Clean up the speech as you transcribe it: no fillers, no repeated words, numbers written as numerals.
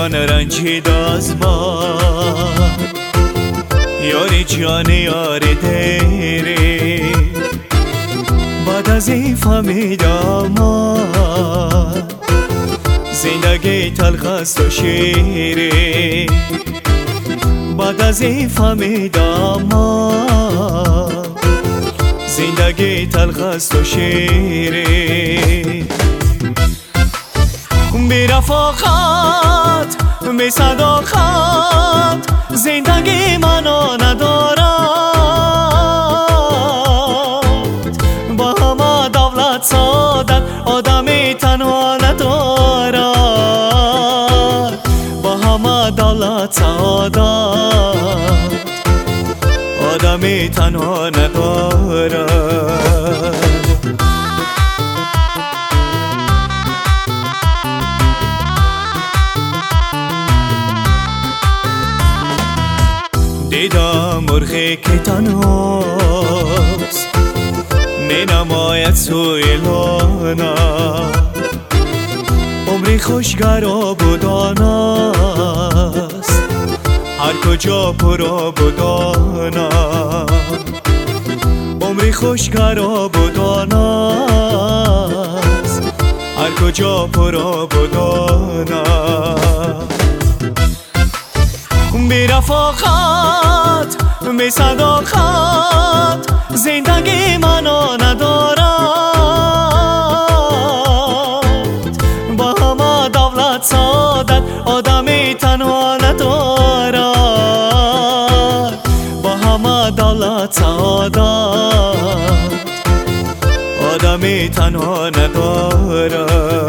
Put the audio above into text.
جان رنجید از ما، یاری جان یار دیره. بعد از این فهمیدم زندگی تلخ است و شیره. بعد از این فهمیدم زندگی تلخ است و شیره. بی رفاقت بی صداقت زندگی منو ندارد. با همه دولت سعادت آدمی تنها ندارد. با همه دولت سعادت آدمی تنها ندارد. دیدم مرغی که تنهاست می نماید سوی لانه. عمری خوشگر و بودانه است هر کجا پر و بودانه. عمری خوشگر و بودانه است هر کجا پر و بودانه. بی رفاقت بی صداقت زندگی منو ندارد. با همه دولت سعادت آدمی تنها ندارد. با همه دولت سعادت آدمی تنها ندارد.